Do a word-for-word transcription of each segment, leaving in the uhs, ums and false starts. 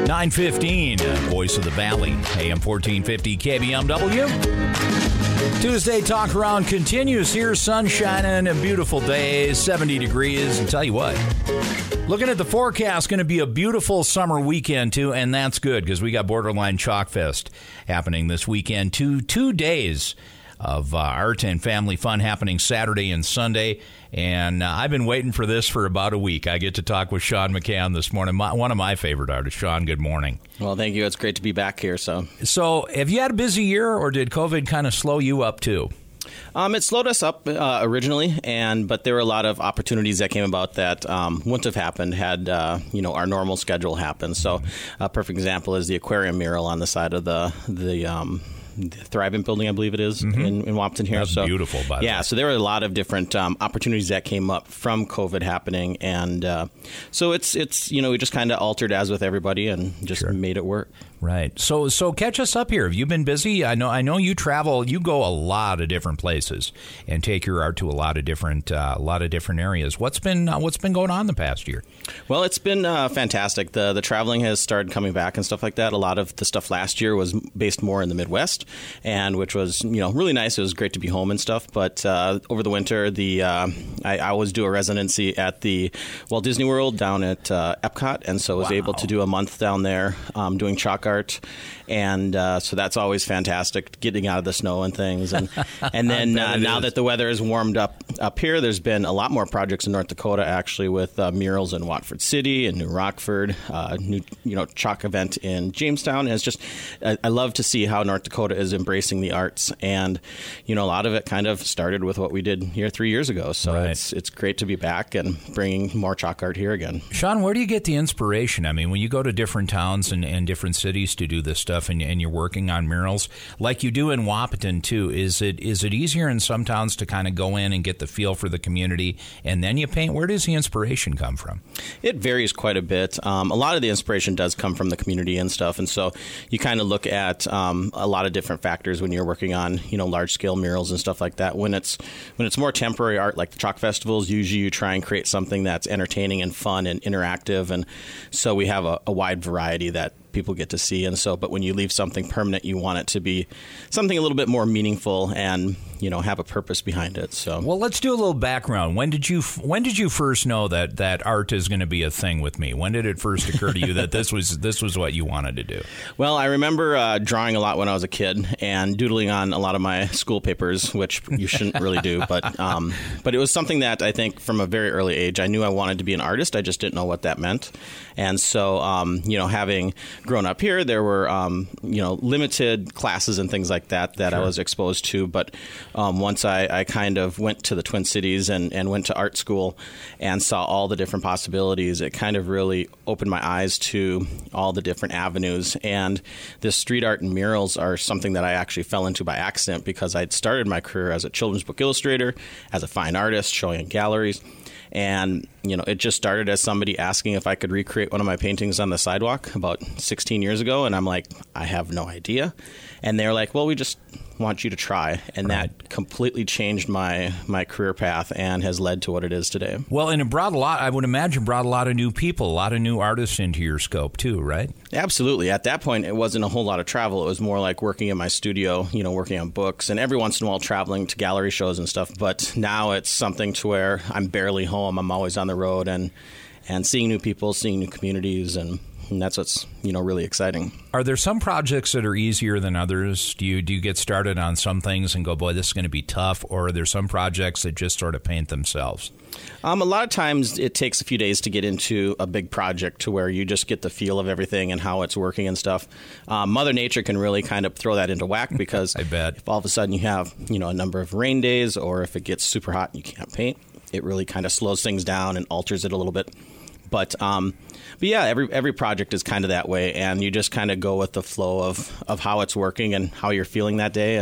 nine fifteen, Voice of the Valley, A M fourteen fifty K B M W. Tuesday Talk Around continues here. Sun shining, a beautiful day, seventy degrees. And tell you what, looking at the forecast, going to be a beautiful summer weekend, too. And that's good because we got Borderline Chalk Fest happening this weekend. Two, two days of uh, art and family fun happening Saturday and Sunday. And uh, I've been waiting for this for about a week. I get to talk with Sean McCann this morning, my, one of my favorite artists. Sean, good morning. Well, thank you. It's great to be back here. So, so have you had a busy year, or did COVID kind of slow you up, too? Um, it slowed us up uh, originally, and but there were a lot of opportunities that came about that um, wouldn't have happened had uh, you know our normal schedule happened. So, a perfect example is the aquarium mural on the side of the the. Um, The Thrivent building, I believe it is, mm-hmm. in, in Wahpeton here. That's so, beautiful, by the Yeah, way. so there were a lot of different um, opportunities that came up from COVID happening. And uh, so it's, it's you know, we just kind of altered as with everybody and just Sure. made it work. Right. So so catch us up here. Have you been busy? I know I know you travel. You go a lot of different places and take your art to a lot of different uh, a lot of different areas. What's been uh, what's been going on the past year? Well, it's been uh, fantastic. The the traveling has started coming back and stuff like that. A lot of the stuff last year was based more in the Midwest, and which was you know really nice. It was great to be home and stuff. But uh, over the winter, the uh, I, I always do a residency at the Walt Disney World down at uh, Epcot, and so I was Wow. able to do a month down there um, doing chalk art, and uh, so that's always fantastic, getting out of the snow and things. And and then uh, now is. that the weather has warmed up up here, there's been a lot more projects in North Dakota actually with uh, murals in Watford City and New Rockford, uh, new you know chalk event in Jamestown. And it's just I, I love to see how North Dakota is embracing the arts, and you know a lot of it kind of started with what we did here three years ago. So Right. it's it's great to be back and bringing more chalk art here again. Sean, where do you get the inspiration? I mean, when you go to different towns and, and different cities to do this stuff, and, and you're working on murals like you do in Wahpeton too, is it is it easier in some towns to kind of go in and get the feel for the community and then you paint? Where does the inspiration come from? It varies quite a bit. Um, a lot of the inspiration does come from the community and stuff, and so you kind of look at um, a lot of different factors when you're working on you know large scale murals and stuff like that. When it's when it's more temporary art like the chalk festivals, usually you try and create something that's entertaining and fun and interactive, and so we have a, a wide variety that people get to see. And so, but when you leave something permanent, you want it to be something a little bit more meaningful and, you know, have a purpose behind it. So, well, let's do a little background. When did you when did you first know that, that art is going to be a thing with me? When did it first occur to you that this was this was what you wanted to do? Well, I remember uh, drawing a lot when I was a kid and doodling on a lot of my school papers, which you shouldn't really do. But um, but it was something that I think from a very early age, I knew I wanted to be an artist. I just didn't know what that meant. And so, um, you know, having grown up here, there were, um, you know, limited classes and things like that that sure. I was exposed to. But um, once I, I kind of went to the Twin Cities and, and went to art school and saw all the different possibilities, it kind of really opened my eyes to all the different avenues. And this street art and murals are something that I actually fell into by accident because I'd started my career as a children's book illustrator, as a fine artist, showing in galleries. And, you know, it just started as somebody asking if I could recreate one of my paintings on the sidewalk about sixteen years ago. And I'm like, I have no idea. And they're like, well, we just want you to try. And right. that completely changed my, my career path and has led to what it is today. Well, and it brought a lot, I would imagine, brought a lot of new people, a lot of new artists into your scope too, right? Absolutely. At that point, it wasn't a whole lot of travel. It was more like working in my studio, you know, working on books and every once in a while traveling to gallery shows and stuff. But now it's something to where I'm barely home. I'm always on the road and, and seeing new people, seeing new communities, and And that's what's, you know, really exciting. Are there some projects that are easier than others? Do you do you get started on some things and go, boy, this is going to be tough? Or are there some projects that just sort of paint themselves? Um, a lot of times it takes a few days to get into a big project to where you just get the feel of everything and how it's working and stuff. Um, Mother Nature can really kind of throw that into whack because I bet. if all of a sudden you have, you know, a number of rain days or if it gets super hot and you can't paint, it really kind of slows things down and alters it a little bit. But um, but yeah, every every project is kind of that way, and you just kind of go with the flow of, of how it's working and how you're feeling that day, and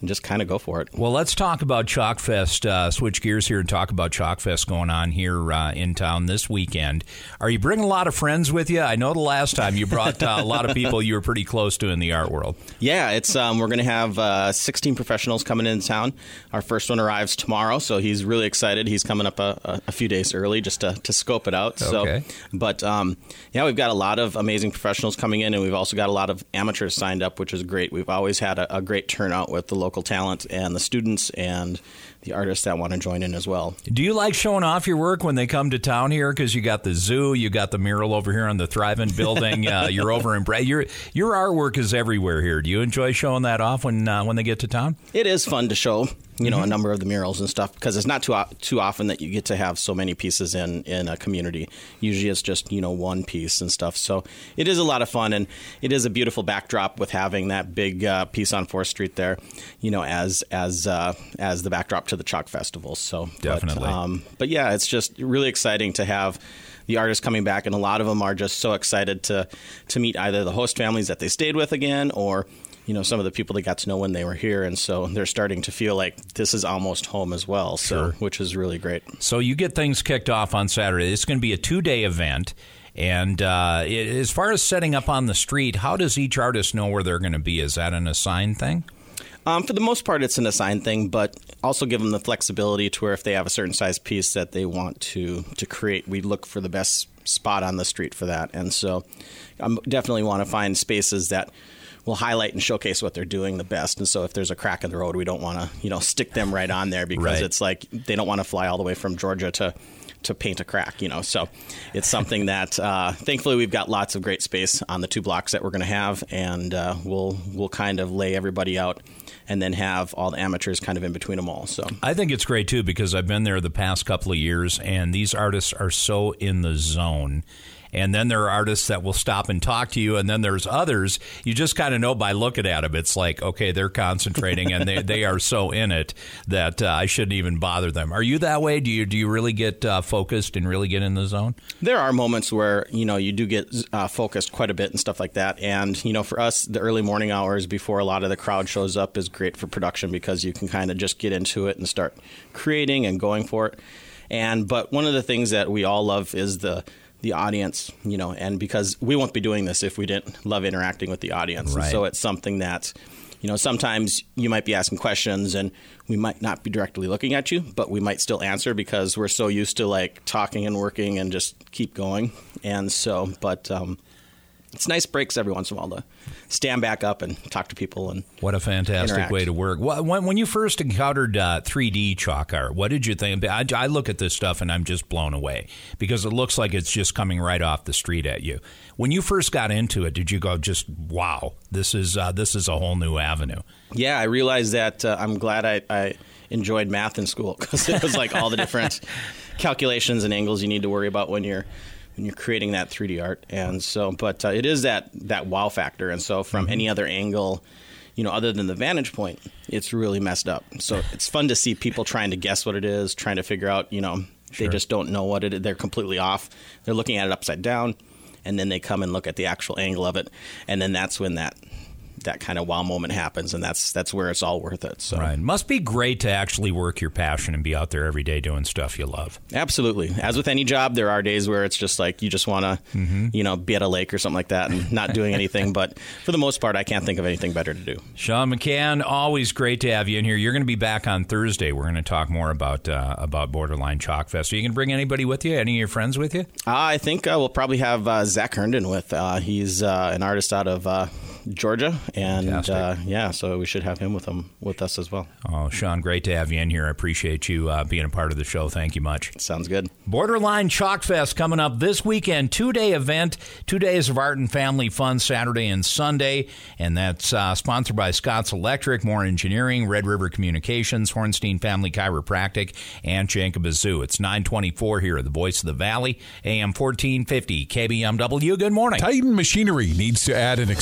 and just kind of go for it. Well, let's talk about Chalkfest. Uh, switch gears here and talk about Chalkfest going on here uh, in town this weekend. Are you bringing a lot of friends with you? I know the last time you brought uh, a lot of people you were pretty close to in the art world. Yeah, it's um, we're going to have uh, sixteen professionals coming into town. Our first one arrives tomorrow, so he's really excited. He's coming up a, a, a few days early just to, to scope it out. Okay. So, but um, yeah, we've got a lot of amazing professionals coming in, and we've also got a lot of amateurs signed up, which is great. We've always had a, a great turnout with the local talent and the students and the artists that want to join in as well. Do you like showing off your work when they come to town here? Because you got the zoo, you got the mural over here on the Thrivent building. uh, you're over in Bra- your your artwork is everywhere here. Do you enjoy showing that off when uh, when they get to town? It is fun to show, you know, Mm-hmm. a number of the murals and stuff, because it's not too too often that you get to have so many pieces in, in a community. Usually it's just, you know, one piece and stuff. So it is a lot of fun, and it is a beautiful backdrop with having that big uh, piece on fourth Street there, you know, as as uh, as the backdrop to the Chalk Festival. So definitely. But, um, but yeah, it's just really exciting to have the artists coming back, and a lot of them are just so excited to to meet either the host families that they stayed with again, or you know, some of the people they got to know when they were here, and so they're starting to feel like this is almost home as well. So, Sure. which is really great. So you get things kicked off on Saturday. It's going to be a two-day event. And uh, it, as far as setting up on the street, how does each artist know where they're going to be? Is that an assigned thing? Um, for the most part, it's an assigned thing, but also give them the flexibility to where if they have a certain size piece that they want to to create, we look for the best spot on the street for that. And so I um, definitely want to find spaces that will highlight and showcase what they're doing the best. And so if there's a crack in the road, we don't want to, you know, stick them right on there, because Right. it's like they don't want to fly all the way from Georgia to to paint a crack, you know. So it's something that uh, thankfully we've got lots of great space on the two blocks that we're going to have, and uh, we'll we'll kind of lay everybody out and then have all the amateurs kind of in between them all. So I think it's great, too, because I've been there the past couple of years, and these artists are so in the zone. And then there are artists that will stop and talk to you, and then there's others you just kind of know by looking at them. It's like, okay, they're concentrating, and they, they are so in it that uh, I shouldn't even bother them. Are you that way? Do you do you really get uh, focused and really get in the zone? there are moments where, you know, you do get uh, focused quite a bit and stuff like that. And, you know, for us, the early morning hours before a lot of the crowd shows up is great for production, because you can kind of just get into it and start creating and going for it. And but one of the things that we all love is the the audience, you know, and because we won't be doing this if we didn't love interacting with the audience. Right. And so it's something that, you know, sometimes you might be asking questions and we might not be directly looking at you, but we might still answer because we're so used to like talking and working and just keep going. And so, but um, it's nice breaks every once in a while to stand back up and talk to people. And what a fantastic interact. way to work. When, when you first encountered uh, three D chalk art, what did you think? I, I look at this stuff and I'm just blown away because it looks like it's just coming right off the street at you. When you first got into it, did you go just, wow, this is uh, this is a whole new avenue? Yeah, I realized that uh, I'm glad I, I enjoyed math in school, because it was like all the different calculations and angles you need to worry about when you're when you're creating that three D art. And so, but uh, it is that that wow factor. And so from Mm-hmm. any other angle, you know, other than the vantage point, it's really messed up. So it's fun to see people trying to guess what it is, trying to figure out, you know, Sure. they just don't know what it is. They're completely off. They're looking at it upside down, and then they come and look at the actual angle of it. And then that's when that that kind of wow moment happens, and that's that's where it's all worth it. So Right. Must be great to actually work your passion and be out there every day doing stuff you love. absolutely. As with any job, there are days where it's just like you just want to, Mm-hmm. you know, be at a lake or something like that and not doing anything. But for the most part, I can't think of anything better to do. Sean McCann, always great to have you in here. You're going to be back on Thursday. We're going to talk more about uh, about Borderline Chalk Fest. Are you going to bring anybody with you? Any of your friends with you? Uh, I think uh, we'll probably have uh, Zach Herndon with. Uh, he's uh, an artist out of uh, Georgia, and Fantastic. uh, yeah, so we should have him with him with us as well. Oh, Sean, great to have you in here. I appreciate you uh, being a part of the show. Thank you much. Sounds good. Borderline Chalk Fest coming up this weekend. Two-day event, two days of art and family fun, Saturday and Sunday. And that's uh, sponsored by Scott's Electric, More Engineering, Red River Communications, Hornstein Family Chiropractic, and Jacob Zoo. It's nine twenty-four here at the Voice of the Valley, A M fourteen fifty, K B M W. Good morning. Titan Machinery needs to add an experienced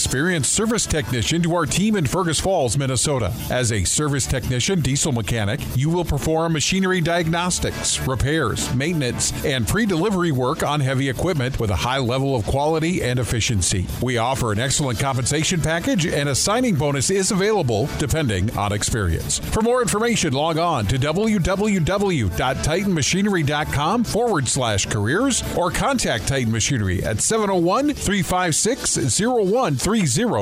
service technician to our team in Fergus Falls, Minnesota. As a service technician diesel mechanic, you will perform machinery diagnostics, repairs, maintenance, and pre-delivery work on heavy equipment with a high level of quality and efficiency. We offer an excellent compensation package, and a signing bonus is available depending on experience. For more information, log on to www.titanmachinery.com forward slash careers or contact Titan Machinery at seven oh one, three five six, oh one three oh